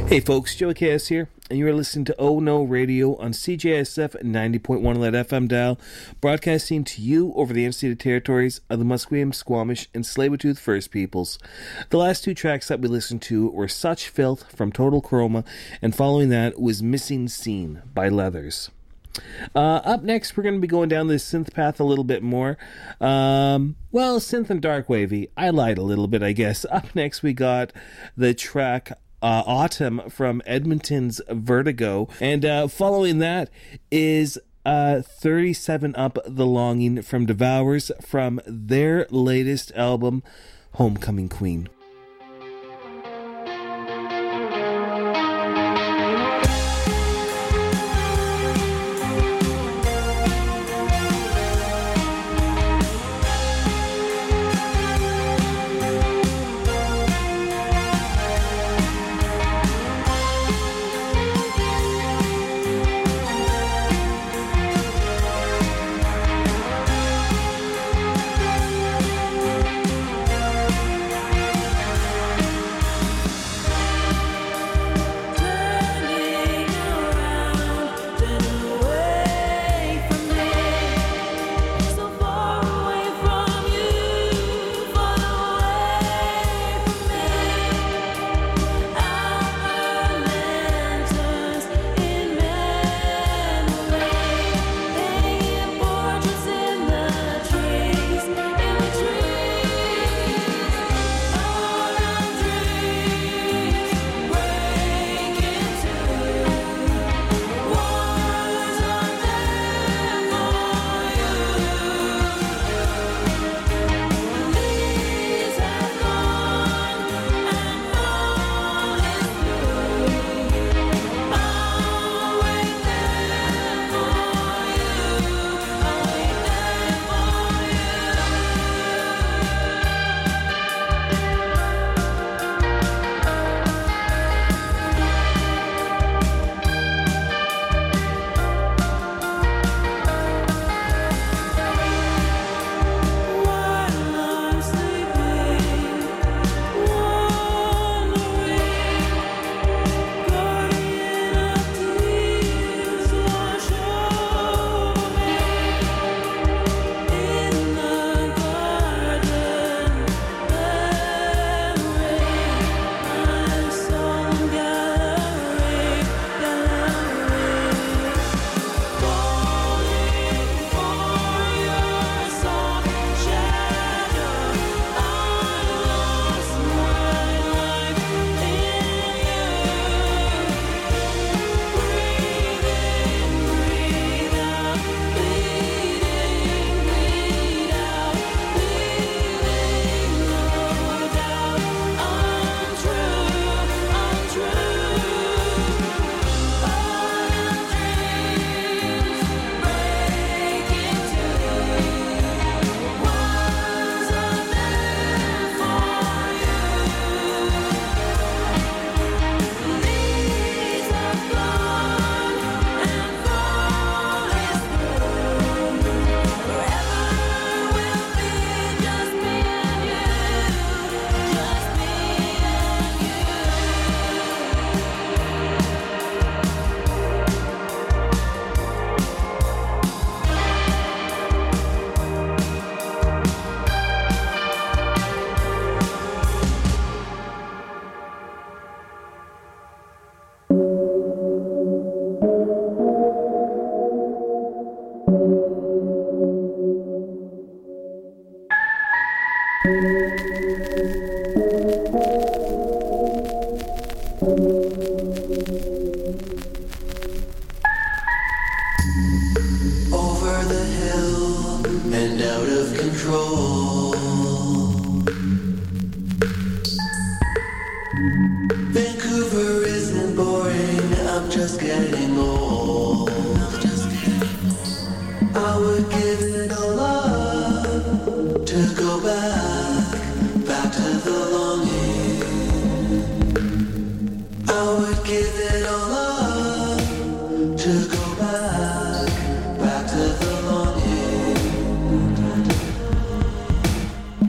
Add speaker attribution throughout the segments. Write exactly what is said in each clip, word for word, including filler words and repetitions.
Speaker 1: Hey folks, Joey K S here, and you're listening to Oh No Radio on C J S F ninety point one Lead F M dial, broadcasting to you over the unceded territories of the Musqueam, Squamish, and Tsleil-Waututh First Peoples. The last two tracks that we listened to were Such Filth from Total Chroma, and following that was Missing Scene by Leathers. Uh, up next, we're going to be going down this synth path a little bit more. Um, well, synth and dark wavy. I lied a little bit, I guess. Up next, we got the track Uh, Autumn from Edmonton's Vertigo, and uh, following that is uh, thirty-seven Up the Longing from Devours from their latest album, Homecoming Queen.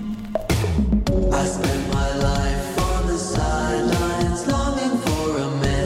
Speaker 2: I spent my life on the sidelines, longing for a man.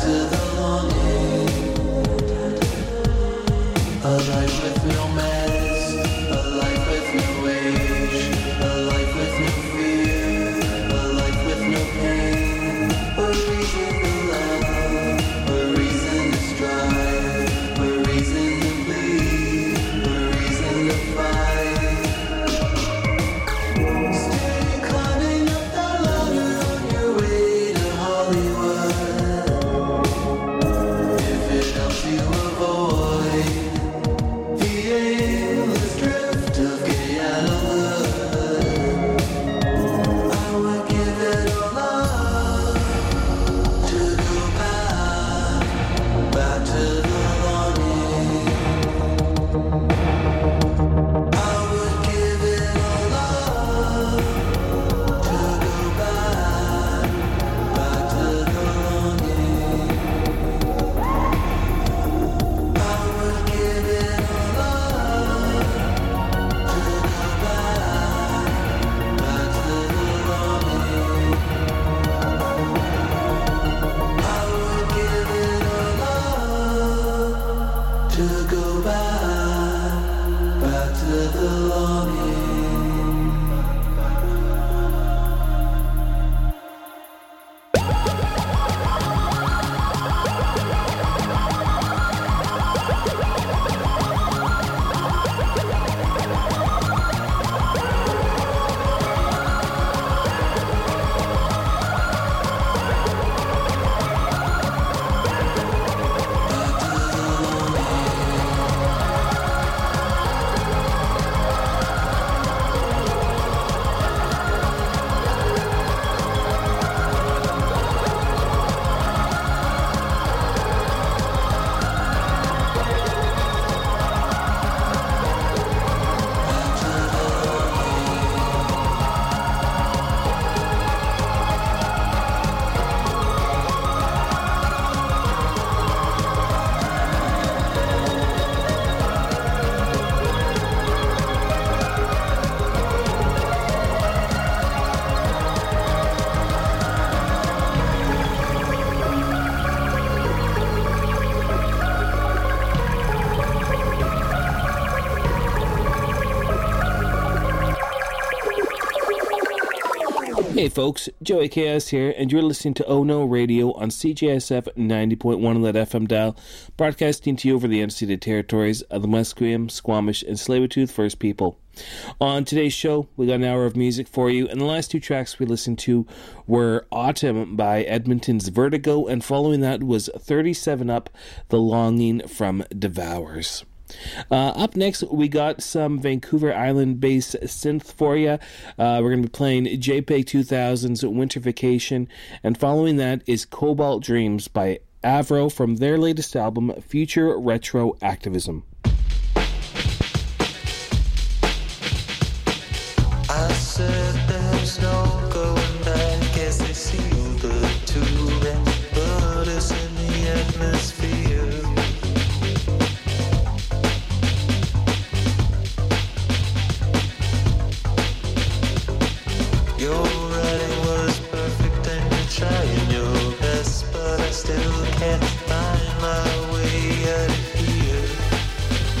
Speaker 1: Hey folks, Joey Chaos here, and you're listening to Oh No Radio on C J S F ninety point one on that F M dial, broadcasting to you over the unceded territories of the Musqueam, Squamish, and Tsleil-Waututh First People. On today's show, we got an hour of music for you, and the last two tracks we listened to were Autumn by Edmonton's Vertigo, and following that was thirty-seven Up, The Longing from Devours. Uh, up next, we got some Vancouver Island-based synth for you. Uh, we're going to be playing JPEG two thousand's Winter Vacation, and following that is Cobalt Dreams by Avro from their latest album, Future Retro Activism.
Speaker 2: I said there's no going back as they seal the tube and put us in the atmosphere. Your writing was perfect and you're trying your best, but I still can't find my way out of here.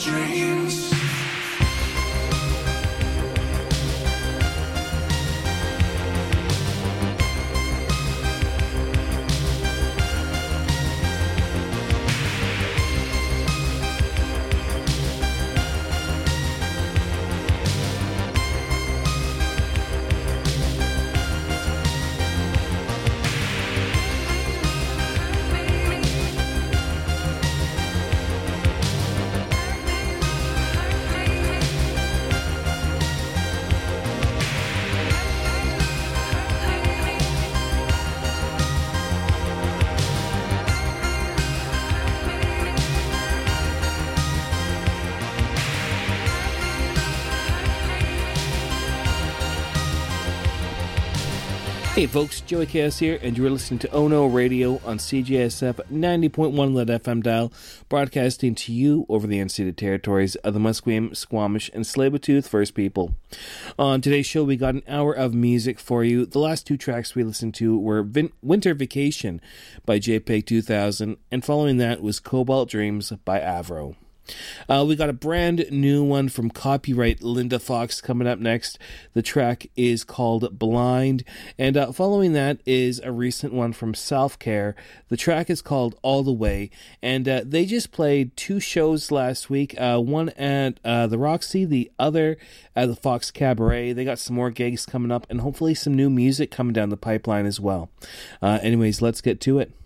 Speaker 2: dreams.
Speaker 1: Hey folks, Joey Chaos here, and you're listening to Oh No Radio on C J S F ninety point one Lead F M dial, broadcasting to you over the unceded territories of the Musqueam, Squamish, and Tsleil-Waututh First People. On today's show, we got an hour of music for you. The last two tracks we listened to were Vin- Winter Vacation by JPEG two thousand, and following that was Cobalt Dreams by Avro. Uh, we got a brand new one from Copyright Linda Fox coming up next. The track is called Blind. And uh, following that is a recent one from Self Care. The track is called All the Way. And uh, they just played two shows last week. Uh, one at uh, the Roxy, the other at the Fox Cabaret. They got some more gigs coming up and hopefully some new music coming down the pipeline as well. Uh, anyways, let's get to it.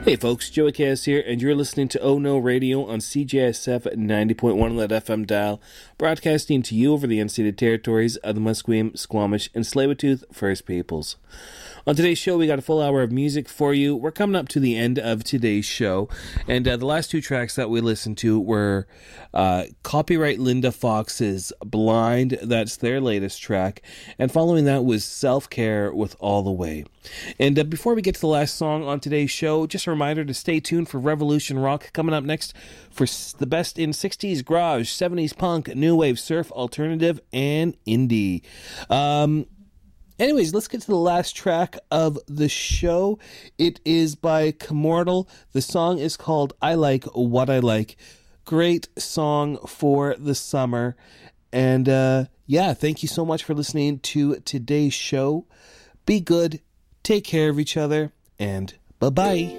Speaker 1: Hey folks, Joey Cass here, and you're listening to Oh No Radio on C J S F ninety point one on that F M dial, broadcasting to you over the unceded territories of the Musqueam, Squamish, and Tsleil-Waututh First Peoples. On today's show, we got a full hour of music for you. We're coming up to the end of today's show, and uh, the last two tracks that we listened to were uh, copyright Linda Fox's Blind, that's their latest track, and following that was Self-Care with All the Way. And uh, before we get to the last song on today's show, just a reminder to stay tuned for Revolution Rock coming up next for the best in sixties garage, seventies punk, new wave, surf, alternative, and indie. Um... Anyways, let's get to the last track of the show. It is by Commortal. The song is called I Like What I Like. Great song for the summer. And uh, yeah, thank you so much for listening to today's show. Be good, take care of each other, and bye-bye.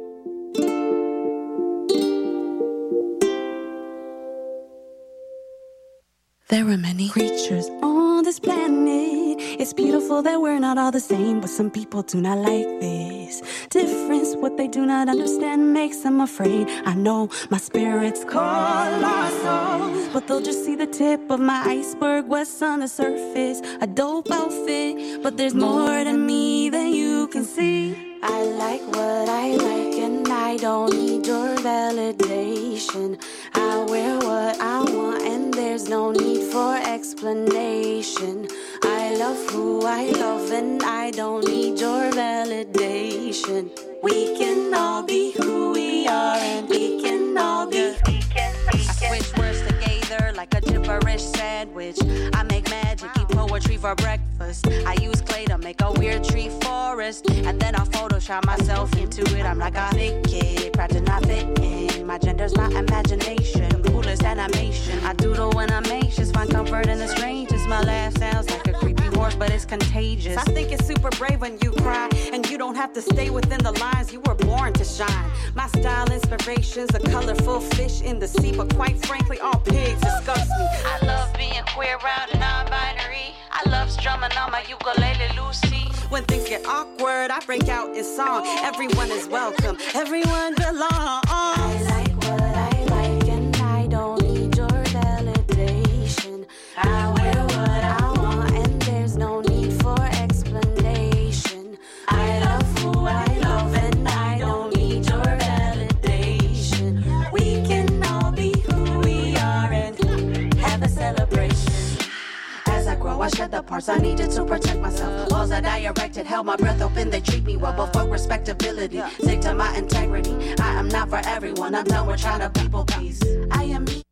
Speaker 3: There are many creatures on this planet. It's beautiful that we're not all the same, but some people do not like this difference. What they do not understand makes them afraid. I know my spirits call our souls, but they'll just see the tip of my iceberg. What's on the surface? A dope outfit, but there's more to me than you can see. I like what I like and I don't need your validation. I wear what I want and there's no need for explanation. I love who I love and I don't need your validation. We can all be who we are and we can all be. We can, we can. I switch words together like a gibberish sandwich. I make magic, eat poetry for breakfast. I use clay to make a weird tree forest, and then I Photoshop myself into it. I'm like a thick kid, proud to not fit in. My gender's my imagination, coolest animation. I doodle when I'm anxious, find comfort in the strangest. My laugh sounds like a creepy horse, but it's contagious. I think it's super brave when you cry, and you don't have to stay within the lines. You were born to shine. My style inspiration's a colorful fish in the sea, but quite frankly, all pigs disgust me. I love being queer, round and non-binary. I love strumming on my ukulele, Lucy. When things get awkward, I break out in song. Everyone is welcome. Everyone belongs. I like what I like, and I don't need your validation. I wear what I want, and there's no need for explanation. I love who I love, and I don't need your validation. We can all be who we are and have a celebration. As I grow, I shed the parts I needed to protect myself. Walls that I erected held my breath open. They treat me well, but fuck respectability. Stick to my integrity. I am not for everyone. I'm done with trying to people please. I am me.